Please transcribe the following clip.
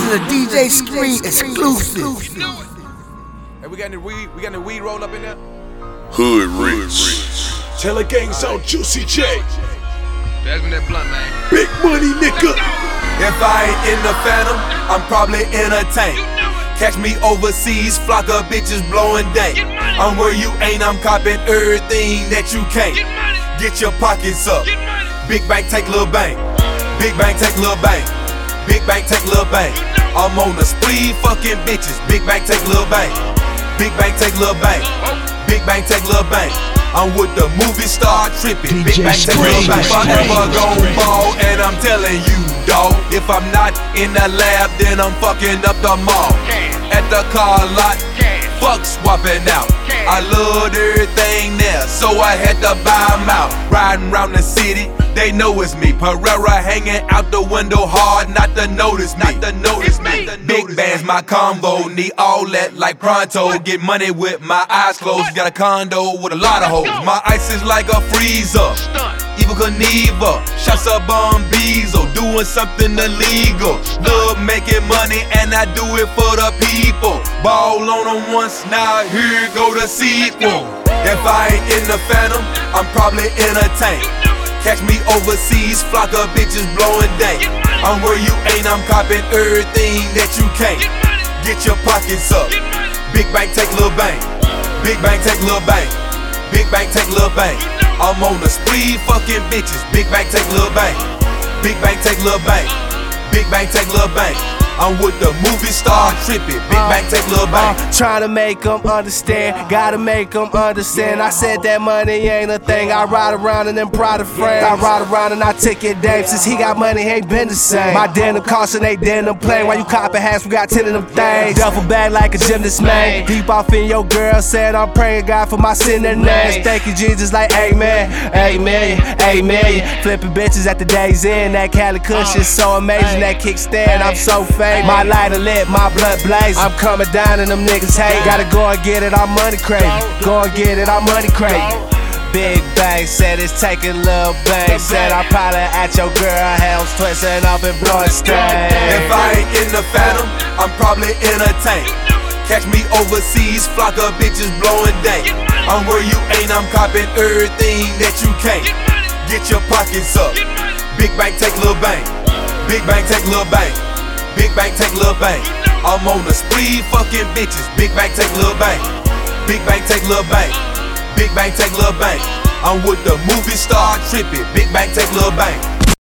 is a DJ Screen exclusive. Hey, we got any weed roll up in there? Hood Rich. Tell the gang sound Juicy J. Pass me that blunt, man. Big money, nigga. If I ain't in the Phantom, I'm probably in a tank. Catch me overseas, flock of bitches blowing dank. I'm where you ain't, I'm copping everything that you can't. Get your pockets up. Big bank, take little bank. Big bank, take little bank. Big bank, take little bank. I'm on the spree, fucking bitches. Big bank, take little bank. Big bank, take little bank. Big bank, take little bank. I'm with the movie star tripping. Big bank, take little bank. Forever gon' ball, and I'm telling you, dawg. If I'm not in the lab, then I'm fucking up the mall. At the car lot, fuck swapping out. I loved everything there, so I had to buy 'em out. Riding around the city, they know it's me. Pereira hanging out the window, hard not to notice me. Big bands, my convo, need all that like pronto. Get money with my eyes closed. Got a condo with a lot of hoes. My ice is like a freezer. Evil Knievel, shots up on Bezo, doing something illegal. Love making money and I do it for the people. Ball on them once, now here go the sequel. If I ain't in the Phantom, I'm probably in a tank. Catch me overseas, flock of bitches blowing dank. I'm where you ain't, I'm copping everything that you can't. Get your pockets up. Big bank, take little bank. Big bank, take little bank. Big bank, take little bank. I'm on the spree, fucking bitches. Big bank, take little bank. Big bank, take little bank. Big bank, take little bank. I'm with the movie star tripping. Big bank, take little bank. Trying to make them understand, gotta make them understand. I said that money ain't a thing. I ride around in them Prada frames. I ride around and I take it dame. Since he got money, ain't been the same. My denim costin' they denim plain. While you copping hats, we got 10 of them things. Duffel bag like a gymnast, man. Deep off in your girl, said I'm praying God for my sinner names. Thank you, Jesus, like amen, amen, amen. Flipping bitches at the day's end. That Cali Kush is so amazing. That kickstand, I'm so famous. My lighter lit, my blood blaze. I'm coming down and them niggas hate. Gotta go and get it, I'm money crazy. Go and get it, I'm money crazy. Big bang, said it's taking little bang. Said I'm probably at your girl house, twisting up and blowing straight. If I ain't in the Phantom, I'm probably in a tank. Catch me overseas, flock of bitches blowing dank. I'm where you ain't, I'm copping everything that you can't. Get your pockets up. Big bank, take little bank. Big bank, take little bank. Big bank, take little bank. I'm on the spree, fucking bitches. Big bank, take little bank. Big bank, take little bank. Big bank, take little bank. I'm with the movie star tripping. Big bank, take little bank.